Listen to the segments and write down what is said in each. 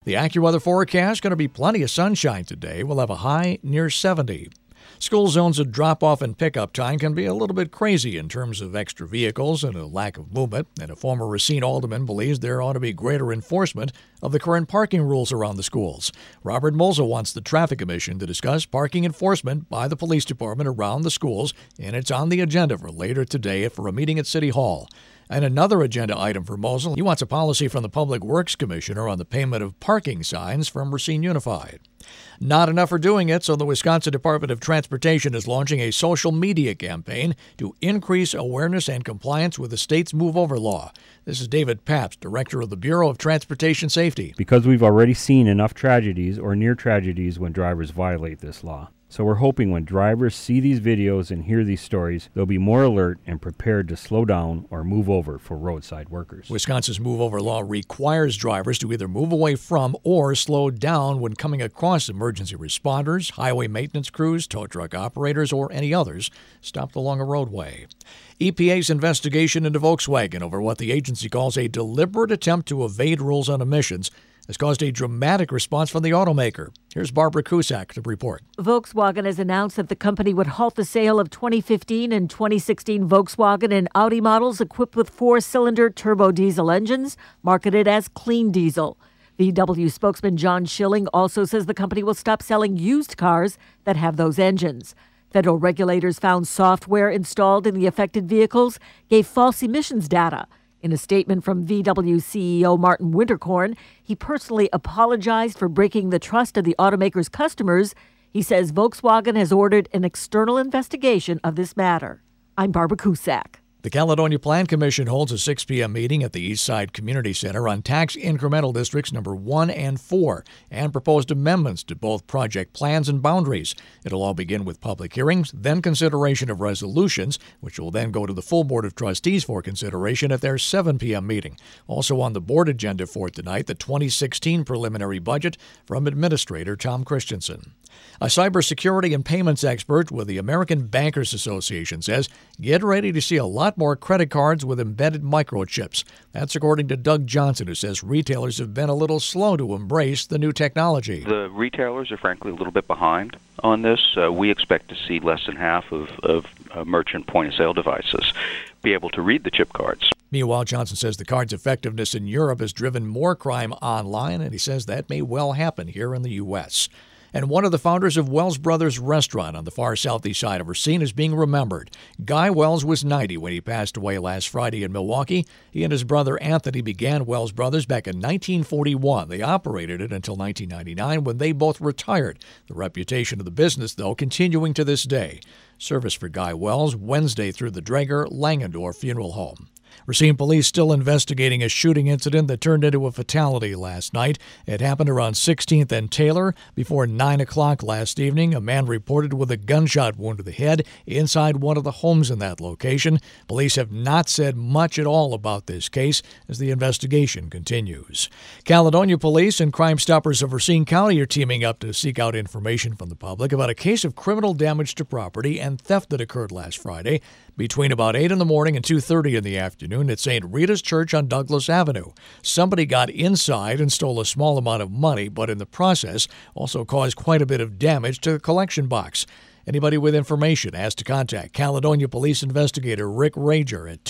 The AccuWeather forecast going to be plenty of sunshine today. We'll have a high near 70. School zones of drop-off and pickup time can be a little bit crazy in terms of extra vehicles and a lack of movement, and a former Racine alderman believes there ought to be greater enforcement of the current parking rules around the schools. Robert Molza wants the Traffic Commission to discuss parking enforcement by the police department around the schools, and it's on the agenda for later today for a meeting at City Hall. And another agenda item for Mosul, he wants a policy from the Public Works Commissioner on the payment of parking signs from Racine Unified. Not enough for doing it, so the Wisconsin Department of Transportation is launching a social media campaign to increase awareness and compliance with the state's Move Over law. This is David Pabst, Director of the Bureau of Transportation Safety. Because we've already seen enough tragedies or near tragedies when drivers violate this law. So we're hoping when drivers see these videos and hear these stories, they'll be more alert and prepared to slow down or move over for roadside workers. Wisconsin's Move Over law requires drivers to either move away from or slow down when coming across emergency responders, highway maintenance crews, tow truck operators, or any others stopped along a roadway. EPA's investigation into Volkswagen over what the agency calls a deliberate attempt to evade rules on emissions has caused a dramatic response from the automaker. Here's Barbara Cusack to report. Volkswagen has announced that the company would halt the sale of 2015 and 2016 Volkswagen and Audi models equipped with four-cylinder turbo diesel engines marketed as clean diesel. VW spokesman John Schilling also says the company will stop selling used cars that have those engines. Federal regulators found software installed in the affected vehicles gave false emissions data. In a statement from VW CEO Martin Winterkorn, he personally apologized for breaking the trust of the automaker's customers. He says Volkswagen has ordered an external investigation of this matter. I'm Barbara Cusack. The Caledonia Plan Commission holds a 6 p.m. meeting at the Eastside Community Center on tax incremental districts number 1 and 4 and proposed amendments to both project plans and boundaries. It'll all begin with public hearings, then consideration of resolutions, which will then go to the full Board of Trustees for consideration at their 7 p.m. meeting. Also on the board agenda for tonight, the 2016 preliminary budget from Administrator Tom Christensen. A cybersecurity and payments expert with the American Bankers Association says, get ready to see a lot more credit cards with embedded microchips. That's according to Doug Johnson, who says retailers have been a little slow to embrace the new technology. The retailers are frankly a little bit behind on this. We expect to see less than half of merchant point-of-sale devices be able to read the chip cards. Meanwhile, Johnson says the card's effectiveness in Europe has driven more crime online, and he says that may well happen here in the U.S. And one of the founders of Wells Brothers Restaurant on the far southeast side of Racine is being remembered. Guy Wells was 90 when he passed away last Friday in Milwaukee. He and his brother Anthony began Wells Brothers back in 1941. They operated it until 1999 when they both retired. The reputation of the business, though, continuing to this day. Service for Guy Wells Wednesday through the Draeger Langendorf Funeral Home. Racine police still investigating a shooting incident that turned into a fatality last night. It happened around 16th and Taylor. Before 9 o'clock last evening, a man reported with a gunshot wound to the head inside one of the homes in that location. Police have not said much at all about this case as the investigation continues. Caledonia Police and Crime Stoppers of Racine County are teaming up to seek out information from the public about a case of criminal damage to property and theft that occurred last Friday between about 8 in the morning and 2:30 in the afternoon at St. Rita's Church on Douglas Avenue. Somebody got inside and stole a small amount of money, but in the process also caused quite a bit of damage to the collection box. Anybody with information has to contact Caledonia Police Investigator Rick Rager at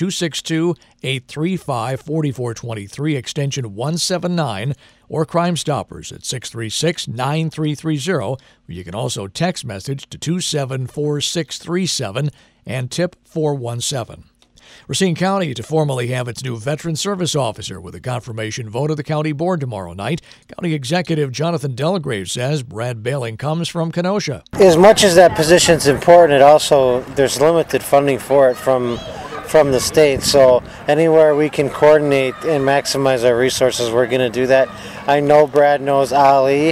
262-835-4423, extension 179, or Crime Stoppers at 636-9330, where you can also text message to 274637 and tip 417. Racine County to formally have its new Veteran Service Officer with a confirmation vote of the county board tomorrow night. County Executive Jonathan Delgrave says Brad Bailing comes from Kenosha. As much as that position's important, there's limited funding for it from the state. So anywhere we can coordinate and maximize our resources, we're going to do that. I know Brad knows Ali.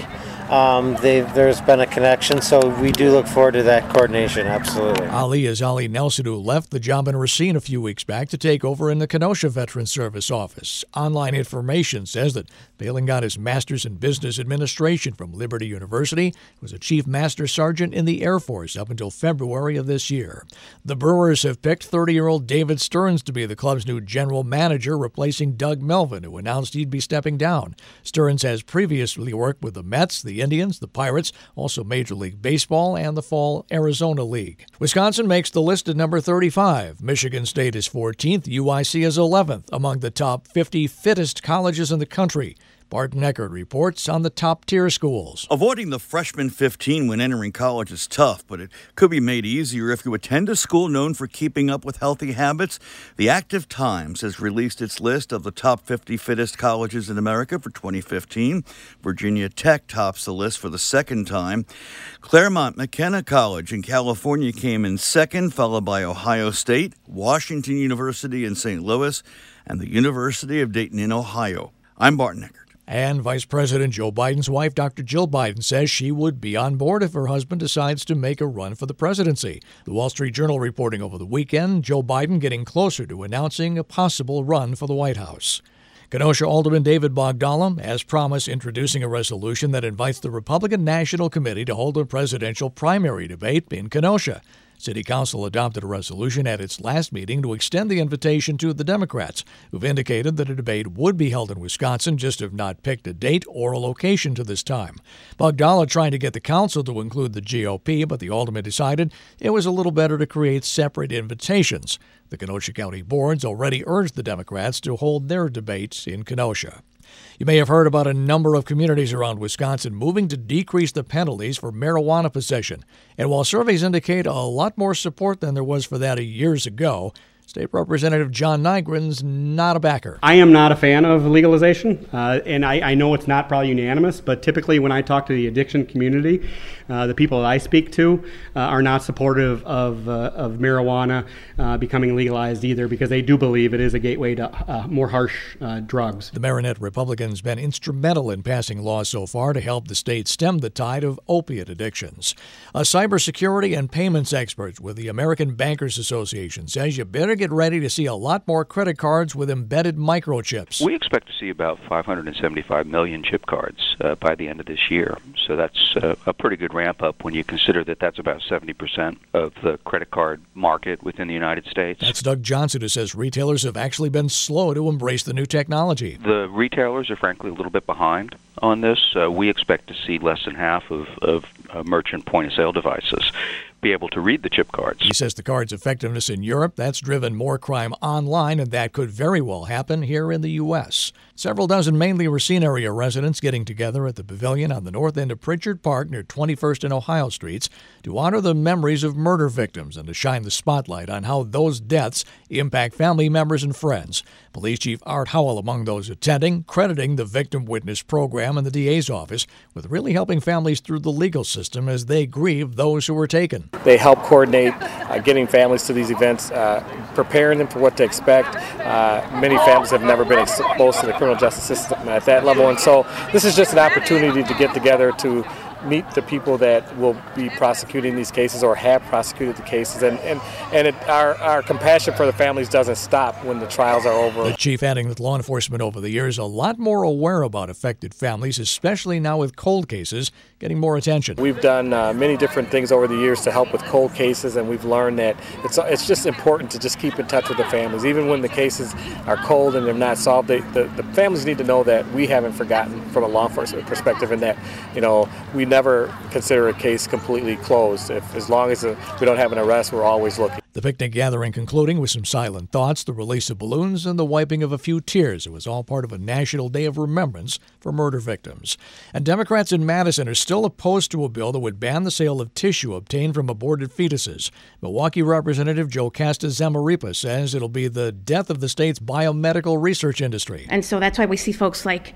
There's been a connection, so we do look forward to that coordination, absolutely. Ali is Ali Nelson, who left the job in Racine a few weeks back to take over in the Kenosha Veterans Service office. Online information says that Balin got his master's in business administration from Liberty University, was a chief master sergeant in the Air Force up until February of this year. The Brewers have picked 30-year-old David Stearns to be the club's new general manager, replacing Doug Melvin, who announced he'd be stepping down. Stearns has previously worked with the Mets, the Indians, the Pirates, also Major League Baseball, and the Fall Arizona League. Wisconsin makes the list at number 35. Michigan State is 14th. UIC is 11th among the top 50 fittest colleges in the country. Barton Eckert reports on the top-tier schools. Avoiding the freshman 15 when entering college is tough, but it could be made easier if you attend a school known for keeping up with healthy habits. The Active Times has released its list of the top 50 fittest colleges in America for 2015. Virginia Tech tops the list for the second time. Claremont McKenna College in California came in second, followed by Ohio State, Washington University in St. Louis, and the University of Dayton in Ohio. I'm Barton Eckert. And Vice President Joe Biden's wife, Dr. Jill Biden, says she would be on board if her husband decides to make a run for the presidency. The Wall Street Journal reporting over the weekend, Joe Biden getting closer to announcing a possible run for the White House. Kenosha Alderman David Bogdala, as promised, introducing a resolution that invites the Republican National Committee to hold a presidential primary debate in Kenosha. City Council adopted a resolution at its last meeting to extend the invitation to the Democrats, who've indicated that a debate would be held in Wisconsin, just have not picked a date or a location to this time. Bogdala trying to get the council to include the GOP, but the alderman decided it was a little better to create separate invitations. The Kenosha County boards already urged the Democrats to hold their debates in Kenosha. You may have heard about a number of communities around Wisconsin moving to decrease the penalties for marijuana possession. And while surveys indicate a lot more support than there was for that years ago, State Representative John Nygren's not a backer. I am not a fan of legalization, and I know it's not probably unanimous, but typically when I talk to the addiction community, the people that I speak to are not supportive of marijuana becoming legalized either, because they do believe it is a gateway to more harsh drugs. The Marinette Republican's been instrumental in passing laws so far to help the state stem the tide of opiate addictions. A cybersecurity and payments expert with the American Bankers Association says you better get ready to see a lot more credit cards with embedded microchips. We expect to see about 575 million chip cards by the end of this year. So that's a pretty good ramp up when you consider that that's about 70% of the credit card market within the United States. That's Doug Johnson, who says retailers have actually been slow to embrace the new technology. The retailers are frankly a little bit behind on this. We expect to see less than half of merchant point-of-sale devices be able to read the chip cards. He says the card's effectiveness in Europe, that's driven more crime online, and that could very well happen here in the U.S. Several dozen mainly Racine area residents getting together at the Pavilion on the north end of Pritchard Park near 21st and Ohio Streets to honor the memories of murder victims and to shine the spotlight on how those deaths impact family members and friends. Police Chief Art Howell among those attending, crediting the Victim Witness Program and the DA's office with really helping families through the legal system as they grieve those who were taken. They help coordinate getting families to these events, preparing them for what to expect. Many families have never been exposed to the criminal justice system at that level, and so this is just an opportunity to get together to meet the people that will be prosecuting these cases or have prosecuted the cases, and our compassion for the families doesn't stop when the trials are over. The chief adding that law enforcement over the years a lot more aware about affected families, especially now with cold cases getting more attention. We've done many different things over the years to help with cold cases, and we've learned that it's just important to just keep in touch with the families. Even when the cases are cold and they're not solved, the families need to know that we haven't forgotten from a law enforcement perspective, and that, you know, we never consider a case completely closed. As long as we don't have an arrest, we're always looking. The picnic gathering concluding with some silent thoughts, the release of balloons, and the wiping of a few tears. It was all part of a national day of remembrance for murder victims. And Democrats in Madison are still opposed to a bill that would ban the sale of tissue obtained from aborted fetuses. Milwaukee Representative Joe Casta-Zamaripa says it'll be the death of the state's biomedical research industry. And so that's why we see folks like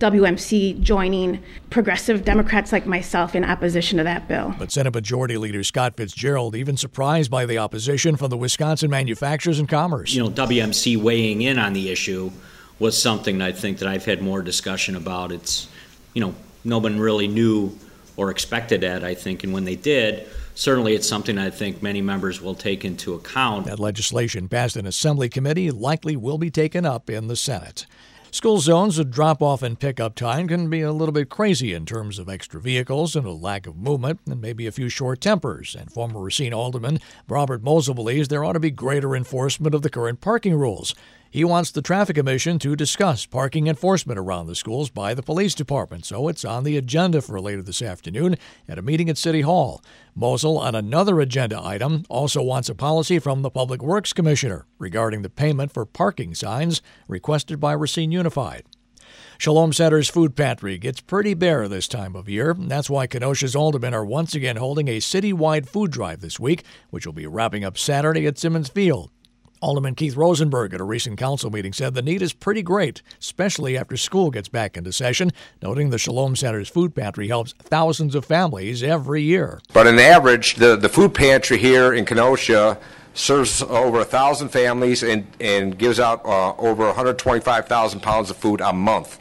WMC joining progressive Democrats like myself in opposition to that bill. But Senate Majority Leader Scott Fitzgerald even surprised by the opposition from the Wisconsin Manufacturers and Commerce. You know, WMC weighing in on the issue was something I think that I've had more discussion about. It's, you know, no one really knew or expected at, I think, and when they did, certainly it's something I think many members will take into account. That legislation passed an Assembly committee likely will be taken up in the Senate. School zones of drop-off and pick-up time can be a little bit crazy in terms of extra vehicles and a lack of movement and maybe a few short tempers. And former Racine Alderman Robert Mosel believes there ought to be greater enforcement of the current parking rules. He wants the Traffic Commission to discuss parking enforcement around the schools by the police department, so it's on the agenda for later this afternoon at a meeting at City Hall. Mosel, on another agenda item, also wants a policy from the Public Works Commissioner regarding the payment for parking signs requested by Racine Unified. Shalom Center's food pantry gets pretty bare this time of year. That's why Kenosha's aldermen are once again holding a citywide food drive this week, which will be wrapping up Saturday at Simmons Field. Alderman Keith Rosenberg at a recent council meeting said the need is pretty great, especially after school gets back into session, noting the Shalom Center's food pantry helps thousands of families every year. But on average, the food pantry here in Kenosha serves over 1,000 families and gives out over 125,000 pounds of food a month.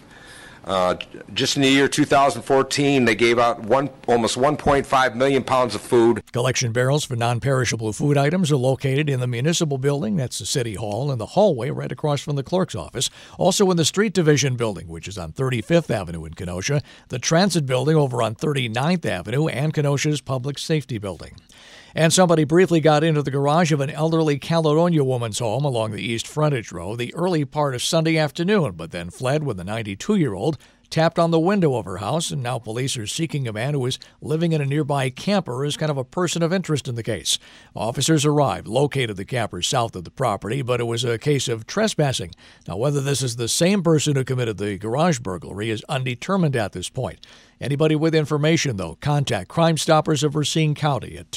Just in the year 2014, they gave out almost 1.5 million pounds of food. Collection barrels for non-perishable food items are located in the municipal building, that's the City Hall, and the hallway right across from the clerk's office. Also in the Street Division building, which is on 35th Avenue in Kenosha, the Transit building over on 39th Avenue, and Kenosha's Public Safety building. And somebody briefly got into the garage of an elderly Caledonia woman's home along the East Frontage Road the early part of Sunday afternoon, but then fled when the 92-year-old tapped on the window of her house, and now police are seeking a man who is living in a nearby camper as kind of a person of interest in the case. Officers arrived, located the camper south of the property, but it was a case of trespassing. Now, whether this is the same person who committed the garage burglary is undetermined at this point. Anybody with information, though, contact Crime Stoppers of Racine County at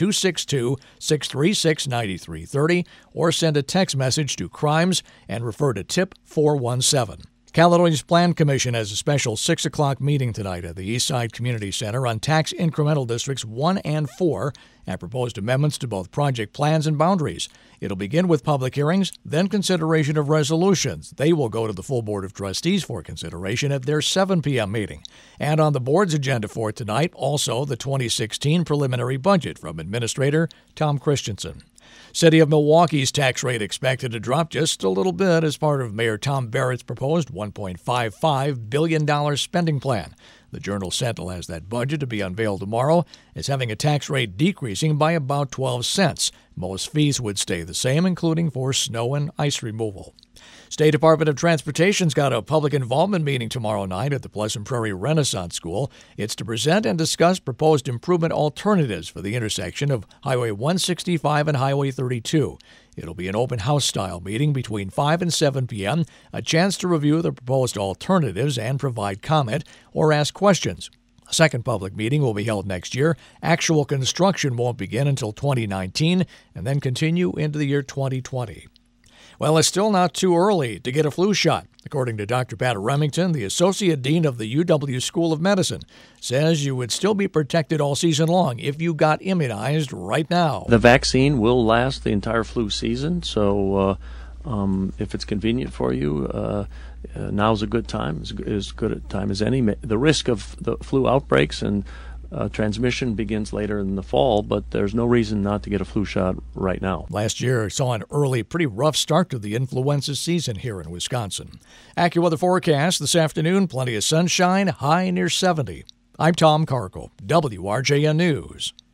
262-636-9330 or send a text message to crimes and refer to tip 417. Caledonia's Plan Commission has a special 6 o'clock meeting tonight at the Eastside Community Center on tax incremental districts 1 and 4 and proposed amendments to both project plans and boundaries. It'll begin with public hearings, then consideration of resolutions. They will go to the full Board of Trustees for consideration at their 7 p.m. meeting. And on the board's agenda for tonight, also the 2016 preliminary budget from Administrator Tom Christensen. City of Milwaukee's tax rate expected to drop just a little bit as part of Mayor Tom Barrett's proposed $1.55 billion spending plan. The Journal-Sentinel has that budget to be unveiled tomorrow as having a tax rate decreasing by about 12 cents. Most fees would stay the same, including for snow and ice removal. State Department of Transportation's got a public involvement meeting tomorrow night at the Pleasant Prairie Renaissance School. It's to present and discuss proposed improvement alternatives for the intersection of Highway 165 and Highway 32. It'll be an open house-style meeting between 5 and 7 p.m., a chance to review the proposed alternatives and provide comment or ask questions. A second public meeting will be held next year. Actual construction won't begin until 2019 and then continue into the year 2020. Well, it's still not too early to get a flu shot. According to Dr. Pat Remington, the Associate Dean of the UW School of Medicine, says you would still be protected all season long if you got immunized right now. The vaccine will last the entire flu season, so if it's convenient for you, now's a good time, as good a time as any. The risk of the flu outbreaks and transmission begins later in the fall, but there's no reason not to get a flu shot right now. Last year saw an early, pretty rough start to the influenza season here in Wisconsin. AccuWeather forecast this afternoon, plenty of sunshine, high near 70. I'm Tom Carco, WRJN News.